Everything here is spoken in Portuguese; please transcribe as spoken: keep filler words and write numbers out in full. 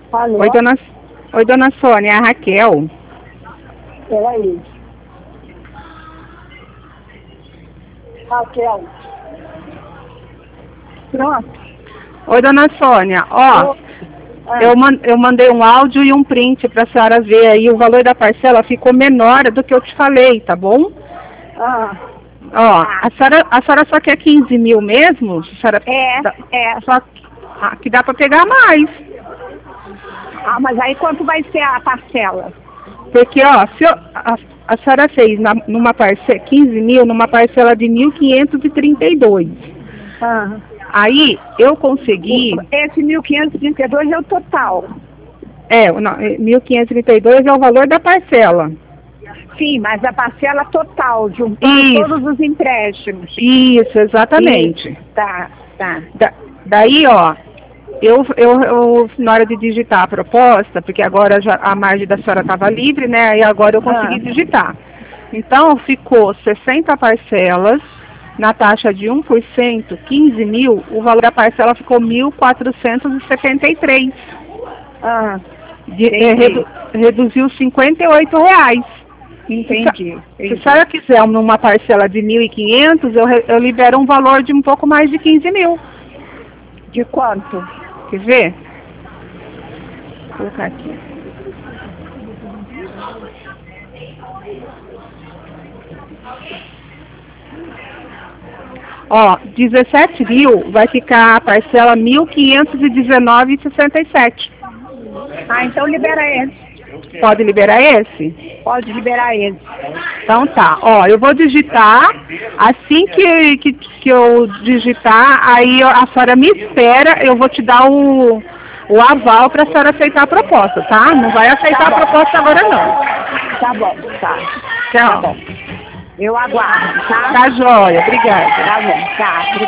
Alô? Oi, dona, Oi, dona Sônia, é a Raquel. Peraí. Raquel. Pronto. Oi, dona Sônia, ó, Ah, eu, man, eu mandei um áudio e um print para a senhora ver aí, o valor da parcela ficou menor do que eu te falei, tá bom? ah, Ó, a senhora, a senhora só quer quinze mil mesmo? A senhora, é, dá- é. só que, ah, que dá para pegar mais. Ah, mas aí quanto vai ser a parcela? Porque, ó, se eu, a, a senhora fez na, numa parcela, quinze mil numa parcela de mil quinhentos e trinta e dois. Ah, Aí, eu consegui, o- esse mil quinhentos e trinta e dois é o total. é, o não, é, mil quinhentos e trinta e dois é o valor da parcela. Sim, mas a parcela total, juntando Isso, todos os empréstimos. isso, exatamente. Isso, tá, tá. Da, daí, ó, eu, eu, eu, na hora de digitar a proposta, porque agora já a margem da senhora estava livre, né? E agora eu Ah, consegui digitar. Então, ficou sessenta parcelas, na taxa de um por cento, quinze mil, o valor da parcela ficou mil quatrocentos e setenta e três. ah, De, é, entendi, redu, reduziu cinquenta e oito reais. entendi, Se, se a entendi. senhora quiser numa parcela de mil e quinhentos, eu, re- eu libero um valor de um pouco mais de quinze mil. De quanto? Quer ver? Vou colocar aqui. Ó, dezessete mil vai ficar a parcela mil quinhentos e dezenove reais e sessenta e sete. Ah, então libera esse. Pode liberar esse? Pode liberar esse. Então tá. Ó, eu vou digitar. Assim que, que, que eu digitar, aí a senhora me espera, eu vou te dar o, o aval para a senhora aceitar a proposta, tá? Não vai aceitar Tá a bom. proposta agora não. Tá bom, tá. Tá Tchau. bom. Eu aguardo, tá? Tá joia. Obrigada. Tá bom, tá.